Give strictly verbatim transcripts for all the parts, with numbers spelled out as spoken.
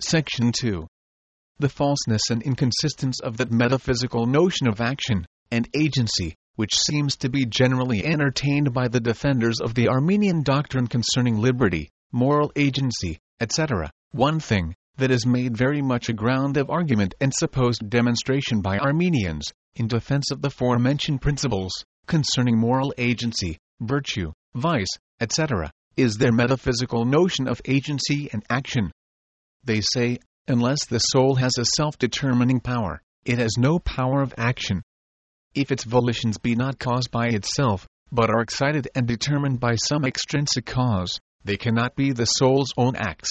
Section two. The falseness and inconsistence of that metaphysical notion of action and agency, which seems to be generally entertained by the defenders of the Arminian doctrine concerning liberty, moral agency, et cetera. One thing that is made very much a ground of argument and supposed demonstration by Arminians, in defense of the forementioned principles, concerning moral agency, virtue, vice, et cetera, is their metaphysical notion of agency and action. They say, unless the soul has a self-determining power, it has no power of action. If its volitions be not caused by itself, but are excited and determined by some extrinsic cause, they cannot be the soul's own acts.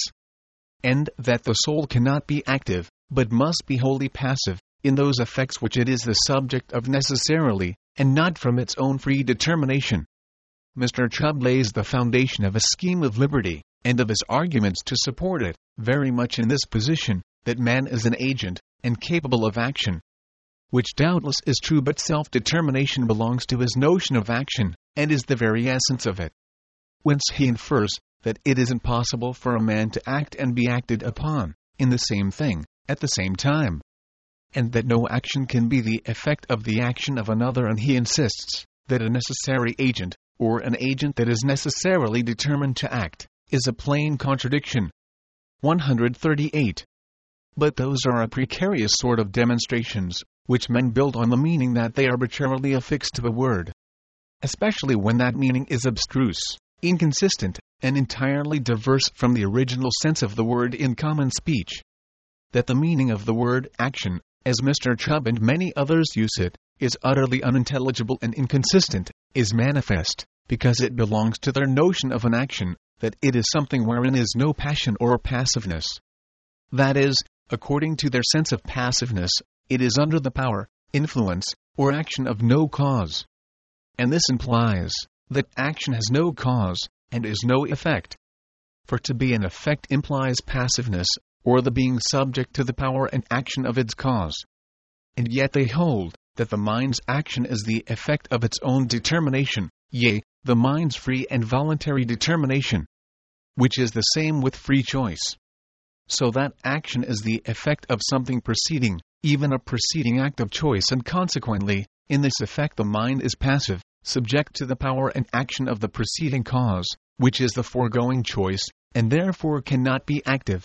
And that the soul cannot be active, but must be wholly passive, in those effects which it is the subject of necessarily, and not from its own free determination. Mister Chubb lays the foundation of a scheme of liberty, and of his arguments to support it, very much in this position, that man is an agent, and capable of action. Which doubtless is true, but self-determination belongs to his notion of action, and is the very essence of it. Whence he infers, that it is impossible for a man to act and be acted upon, in the same thing, at the same time. And that no action can be the effect of the action of another, and he insists, that a necessary agent, or an agent that is necessarily determined to act, is a plain contradiction. one hundred thirty-eight. But those are a precarious sort of demonstrations, which men build on the meaning that they arbitrarily affix to the word. Especially when that meaning is abstruse, inconsistent, and entirely diverse from the original sense of the word in common speech. That the meaning of the word action, as Mister Chubb and many others use it, is utterly unintelligible and inconsistent, is manifest, because it belongs to their notion of an action, that it is something wherein is no passion or passiveness. That is, according to their sense of passiveness, it is under the power, influence, or action of no cause. And this implies that action has no cause, and is no effect. For to be an effect implies passiveness, or the being subject to the power and action of its cause. And yet they hold that the mind's action is the effect of its own determination, yea, the mind's free and voluntary determination, which is the same with free choice. So that action is the effect of something preceding, even a preceding act of choice, and consequently, in this effect the mind is passive, subject to the power and action of the preceding cause, which is the foregoing choice, and therefore cannot be active.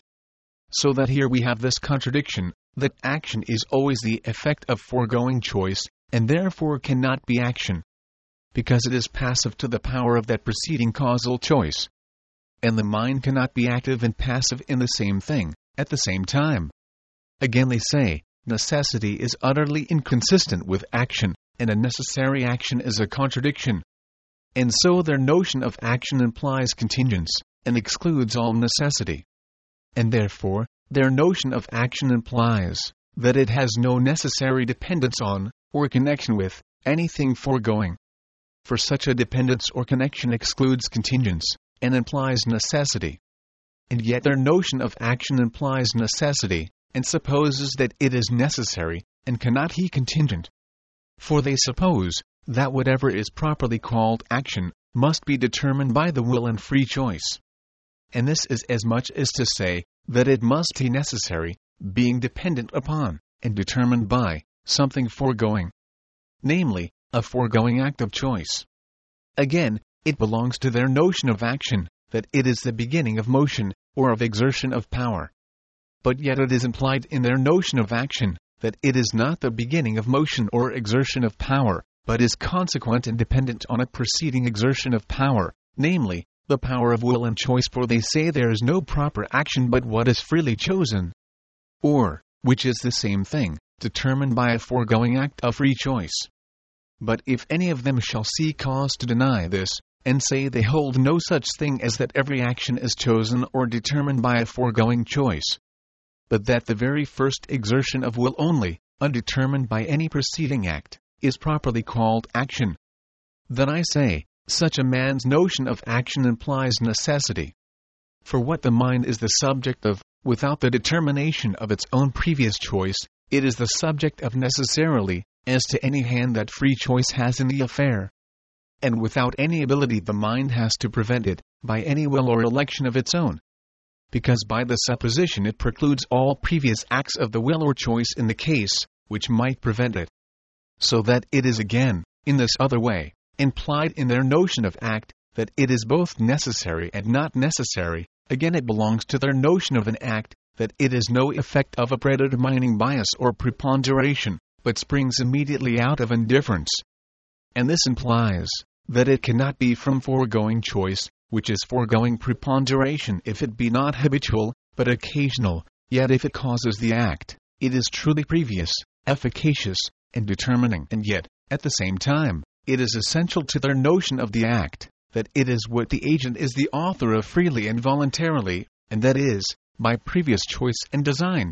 So that here we have this contradiction, that action is always the effect of foregoing choice, and therefore cannot be action, because it is passive to the power of that preceding causal choice. And the mind cannot be active and passive in the same thing, at the same time. Again they say, necessity is utterly inconsistent with action, and a necessary action is a contradiction. And so their notion of action implies contingence, and excludes all necessity. And therefore, their notion of action implies that it has no necessary dependence on, or connection with, anything foregoing. For such a dependence or connection excludes contingence, and implies necessity. And yet their notion of action implies necessity, and supposes that it is necessary, and cannot be contingent. For they suppose that whatever is properly called action must be determined by the will and free choice. And this is as much as to say that it must be necessary, being dependent upon, and determined by, something foregoing. Namely, a foregoing act of choice. Again, it belongs to their notion of action, that it is the beginning of motion, or of exertion of power. But yet it is implied in their notion of action, that it is not the beginning of motion or exertion of power, but is consequent and dependent on a preceding exertion of power, namely, the power of will and choice, for they say there is no proper action but what is freely chosen. Or, which is the same thing, determined by a foregoing act of free choice. But if any of them shall see cause to deny this, and say they hold no such thing as that every action is chosen or determined by a foregoing choice, but that the very first exertion of will only, undetermined by any preceding act, is properly called action, then I say, such a man's notion of action implies necessity. For what the mind is the subject of, without the determination of its own previous choice, it is the subject of necessarily, as to any hand that free choice has in the affair. And without any ability the mind has to prevent it, by any will or election of its own. because by the supposition it precludes all previous acts of the will or choice in the case, which might prevent it. So that it is again, in this other way, implied in their notion of act, that it is both necessary and not necessary. Again, it belongs to their notion of an act, that it is no effect of a predetermining bias or preponderation, but springs immediately out of indifference. And this implies that it cannot be from foregoing choice, which is foregoing preponderation if it be not habitual, but occasional, yet if it causes the act, it is truly previous, efficacious, and determining, and yet, at the same time, it is essential to their notion of the act, that it is what the agent is the author of freely and voluntarily, and that is, by previous choice and design.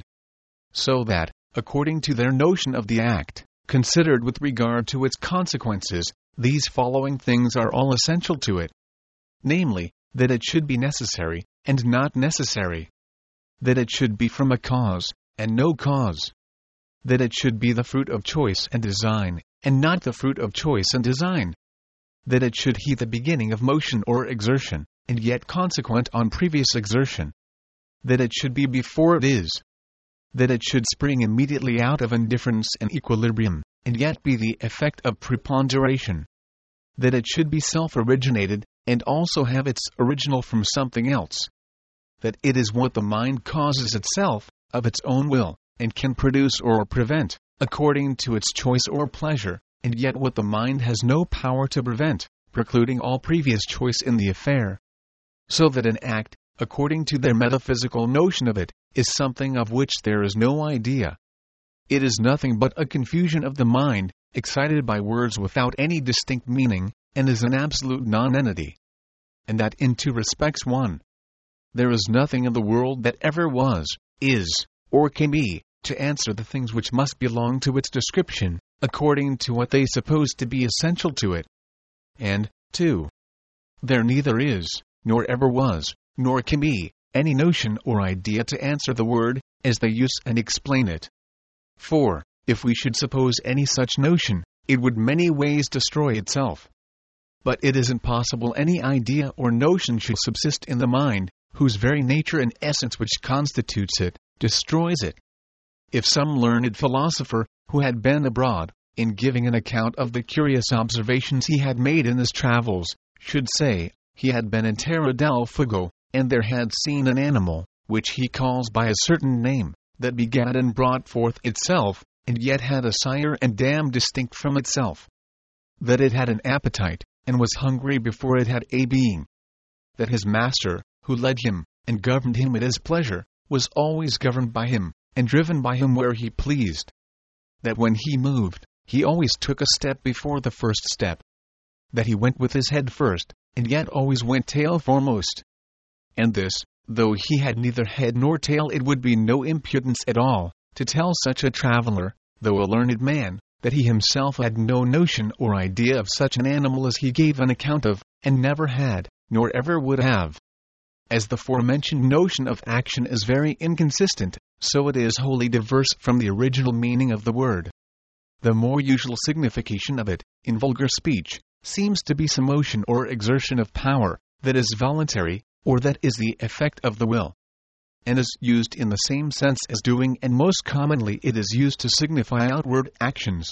So that, according to their notion of the act, considered with regard to its consequences, these following things are all essential to it. Namely, that it should be necessary, and not necessary. That it should be from a cause, and no cause. That it should be the fruit of choice and design, and not the fruit of choice and design. That it should be the beginning of motion or exertion, and yet consequent on previous exertion. That it should be before it is. That it should spring immediately out of indifference and equilibrium, and yet be the effect of preponderation. That it should be self-originated, and also have its original from something else. That it is what the mind causes itself, of its own will, and can produce or prevent, according to its choice or pleasure, and yet what the mind has no power to prevent, precluding all previous choice in the affair. So that an act, according to their metaphysical notion of it, is something of which there is no idea. It is nothing but a confusion of the mind, excited by words without any distinct meaning, and is an absolute non-entity. And that in two respects: one, there is nothing in the world that ever was, is, or can be, to answer the things which must belong to its description, according to what they suppose to be essential to it. And, two, there neither is, nor ever was, nor can be, any notion or idea to answer the word, as they use and explain it. For, if we should suppose any such notion, it would many ways destroy itself. But it is impossible any idea or notion should subsist in the mind, whose very nature and essence which constitutes it, destroys it. If some learned philosopher, who had been abroad, in giving an account of the curious observations he had made in his travels, should say, he had been in Terra del Fuego, and there had seen an animal, which he calls by a certain name, that begat and brought forth itself, and yet had a sire and dam distinct from itself. That it had an appetite, and was hungry before it had a being. That his master, who led him, and governed him at his pleasure, was always governed by him, and driven by him where he pleased. That when he moved, he always took a step before the first step. That he went with his head first, and yet always went tail foremost. And this, though he had neither head nor tail, it would be no impudence at all, to tell such a traveler, though a learned man, that he himself had no notion or idea of such an animal as he gave an account of, and never had, nor ever would have. As the forementioned notion of action is very inconsistent, so it is wholly diverse from the original meaning of the word. The more usual signification of it, in vulgar speech, seems to be some motion or exertion of power, that is voluntary, or that is the effect of the will, and is used in the same sense as doing, and most commonly it is used to signify outward actions.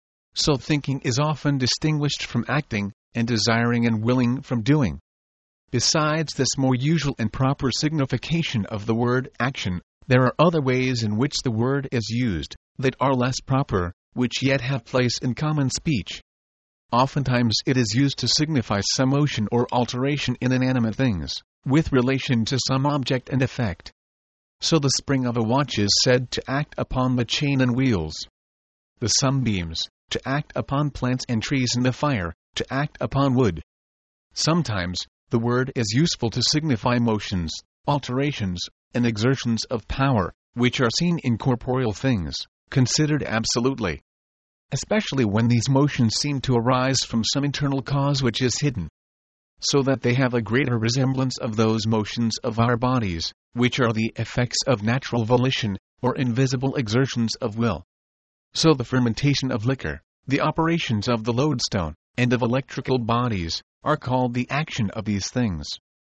So thinking is often distinguished from acting, and desiring and willing from doing. Besides this more usual and proper signification of the word action, there are other ways in which the word is used, that are less proper, which yet have place in common speech. Oftentimes it is used to signify some motion or alteration in inanimate things, with relation to some object and effect. So the spring of a watch is said to act upon the chain and wheels. The sunbeams, to act upon plants and trees, and the fire, to act upon wood. Sometimes, the word is useful to signify motions, alterations, and exertions of power, which are seen in corporeal things, considered absolutely. Especially when these motions seem to arise from some internal cause which is hidden. So that they have a greater resemblance of those motions of our bodies, which are the effects of natural volition, or invisible exertions of will. So the fermentation of liquor, the operations of the lodestone, and of electrical bodies, are called the action of these things.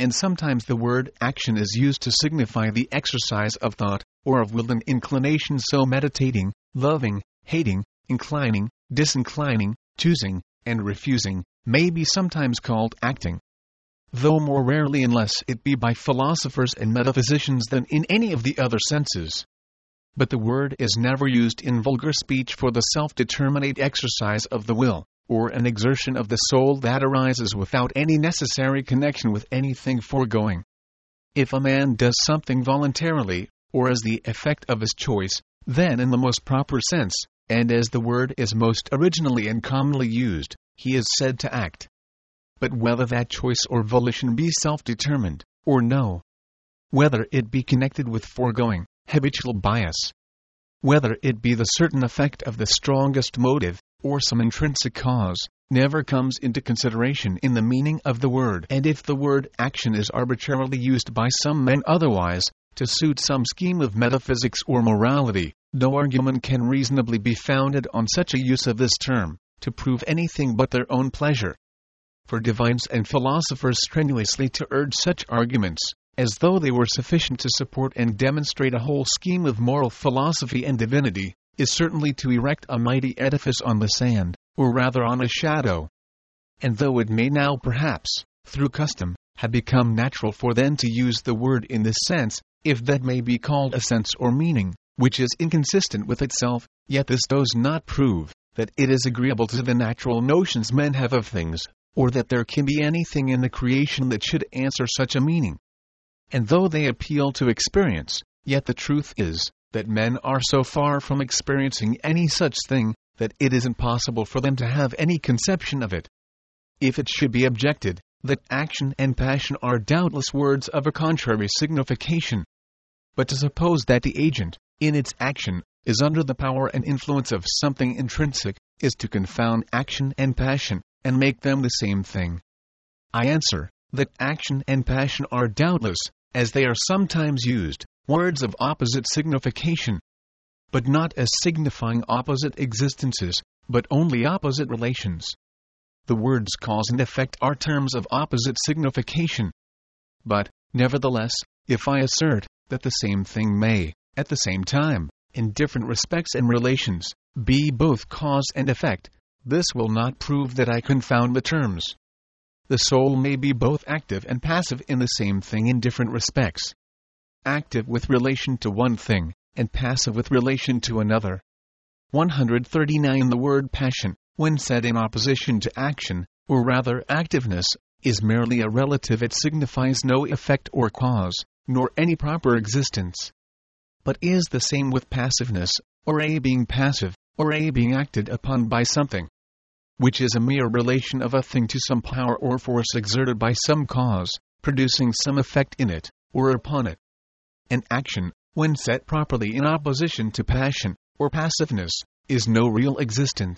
and sometimes the word action is used to signify the exercise of thought, or of will and inclination. So meditating, loving, hating, inclining, disinclining, choosing, and refusing may be sometimes called acting, though more rarely unless it be by philosophers and metaphysicians than in any of the other senses. But the word is never used in vulgar speech for the self-determinate exercise of the will, or an exertion of the soul that arises without any necessary connection with anything foregoing. If a man does something voluntarily, or as the effect of his choice, then in the most proper sense, and as the word is most originally and commonly used, he is said to act. But whether that choice or volition be self-determined, or no, whether it be connected with foregoing, habitual bias, whether it be the certain effect of the strongest motive, or some intrinsic cause, never comes into consideration in the meaning of the word. And if the word action is arbitrarily used by some men otherwise, to suit some scheme of metaphysics or morality, no argument can reasonably be founded on such a use of this term, to prove anything but their own pleasure. For divines and philosophers strenuously to urge such arguments, as though they were sufficient to support and demonstrate a whole scheme of moral philosophy and divinity, is certainly to erect a mighty edifice on the sand, or rather on a shadow. And though it may now perhaps, through custom, have become natural for them to use the word in this sense, if that may be called a sense or meaning, which is inconsistent with itself, yet this does not prove that it is agreeable to the natural notions men have of things, or that there can be anything in the creation that should answer such a meaning. And though they appeal to experience, yet the truth is, that men are so far from experiencing any such thing, that it is impossible for them to have any conception of it. If it should be objected, that action and passion are doubtless words of a contrary signification. But to suppose that the agent, in its action, is under the power and influence of something intrinsic, is to confound action and passion, and make them the same thing. I answer, that action and passion are doubtless, as they are sometimes used, words of opposite signification, but not as signifying opposite existences, but only opposite relations. The words cause and effect are terms of opposite signification. But, nevertheless, if I assert that the same thing may, at the same time, in different respects and relations, be both cause and effect, this will not prove that I confound the terms. The soul may be both active and passive in the same thing in different respects. Active with relation to one thing, and passive with relation to another. one hundred thirty-nine The word passion, when said in opposition to action, or rather activeness, is merely a relative. It signifies no effect or cause, nor any proper existence, but is the same with passiveness, or a being passive, or a being acted upon by something, which is a mere relation of a thing to some power or force exerted by some cause, producing some effect in it, or upon it. An action, when set properly in opposition to passion, or passiveness, is no real existence.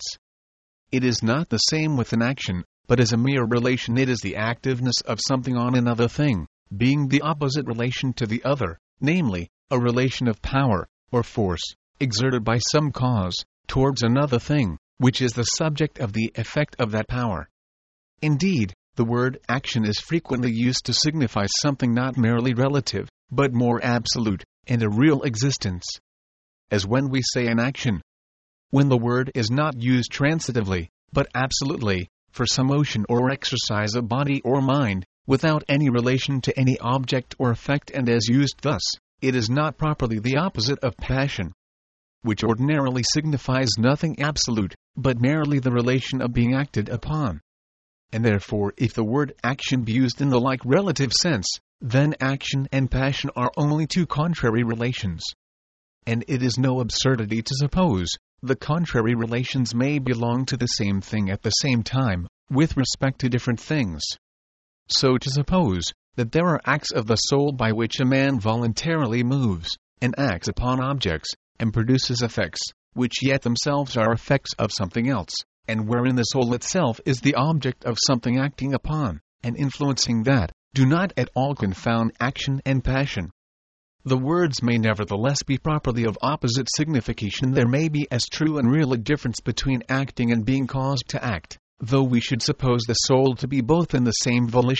It is not the same with an action, but is a mere relation. It is the activeness of something on another thing, being the opposite relation to the other, namely, a relation of power, or force, exerted by some cause, towards another thing, which is the subject of the effect of that power. Indeed, the word action is frequently used to signify something not merely relative, but more absolute, and a real existence. As when we say an action, when the word is not used transitively, but absolutely, for some motion or exercise of body or mind, without any relation to any object or effect, and as used thus, it is not properly the opposite of passion, which ordinarily signifies nothing absolute, but merely the relation of being acted upon. And therefore, if the word action be used in the like relative sense, then action and passion are only two contrary relations. And it is no absurdity to suppose the contrary relations may belong to the same thing at the same time, with respect to different things. So to suppose that there are acts of the soul by which a man voluntarily moves, and acts upon objects, and produces effects, which yet themselves are effects of something else, and wherein the soul itself is the object of something acting upon, and influencing that, do not at all confound action and passion. The words may nevertheless be properly of opposite signification. There may be as true and real a difference between acting and being caused to act, though we should suppose the soul to be both in the same volition,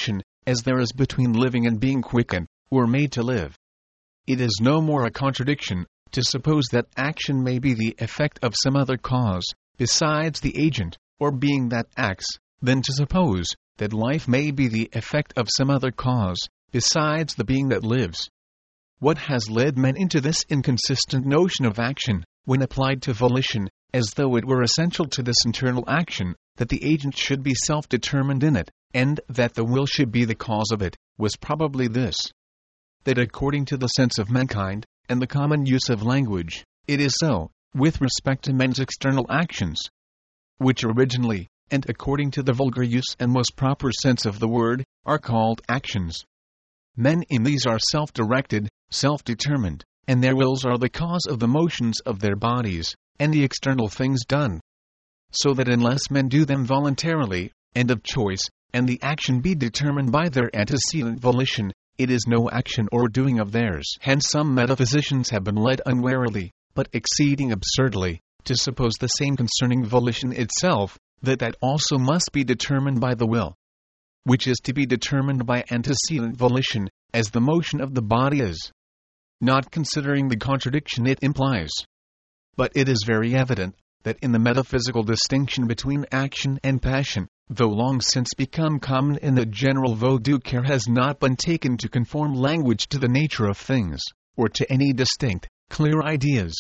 as there is between living and being quickened, or made to live. It is no more a contradiction to suppose that action may be the effect of some other cause, besides the agent, or being that acts, than to suppose that life may be the effect of some other cause, besides the being that lives. What has led men into this inconsistent notion of action, when applied to volition, as though it were essential to this internal action, that the agent should be self-determined in it, and that the will should be the cause of it, was probably this: that according to the sense of mankind, and the common use of language, it is so, with respect to men's external actions, which originally, and according to the vulgar use and most proper sense of the word, are called actions. Men in these are self-directed, self-determined, and their wills are the cause of the motions of their bodies, and the external things done. So that unless men do them voluntarily, and of choice, and the action be determined by their antecedent volition, it is no action or doing of theirs. Hence some metaphysicians have been led unwarily, but exceeding absurdly, to suppose the same concerning volition itself, that that also must be determined by the will, which is to be determined by antecedent volition, as the motion of the body is, not considering the contradiction it implies. But it is very evident that in the metaphysical distinction between action and passion, though long since become common in the general vogue, due care has not been taken to conform language to the nature of things, or to any distinct, clear ideas,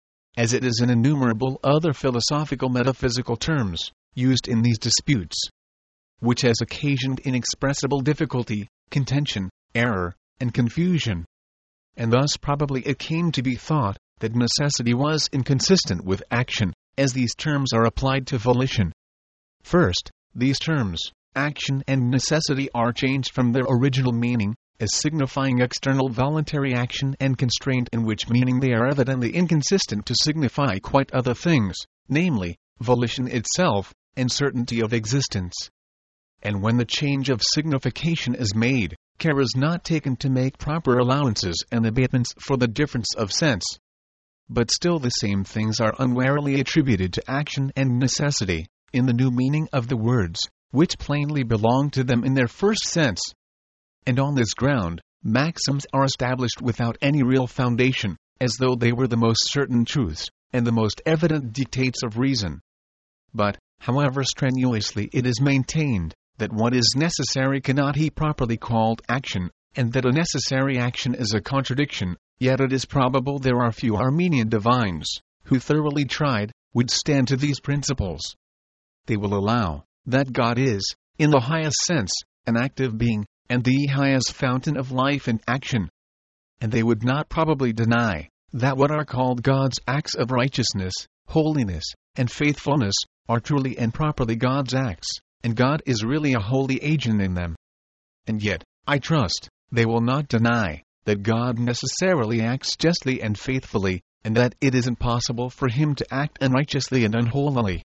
as it is in innumerable other philosophical metaphysical terms, used in these disputes, which has occasioned inexpressible difficulty, contention, error, and confusion. And thus probably it came to be thought that necessity was inconsistent with action, as these terms are applied to volition. First, these terms, action and necessity, are changed from their original meaning, as signifying external voluntary action and constraint, in which meaning they are evidently inconsistent to signify quite other things, namely, volition itself, and certainty of existence. And when the change of signification is made, care is not taken to make proper allowances and abatements for the difference of sense. But still the same things are unwarily attributed to action and necessity, in the new meaning of the words, which plainly belong to them in their first sense. And on this ground, maxims are established without any real foundation, as though they were the most certain truths, and the most evident dictates of reason. But, however strenuously it is maintained, that what is necessary cannot be properly called action, and that a necessary action is a contradiction, yet it is probable there are few Armenian divines, who thoroughly tried, would stand to these principles. They will allow that God is, in the highest sense, an active being, and the highest fountain of life and action. And they would not probably deny that what are called God's acts of righteousness, holiness, and faithfulness, are truly and properly God's acts, and God is really a holy agent in them. And yet, I trust, they will not deny that God necessarily acts justly and faithfully, and that it is impossible for him to act unrighteously and unholily.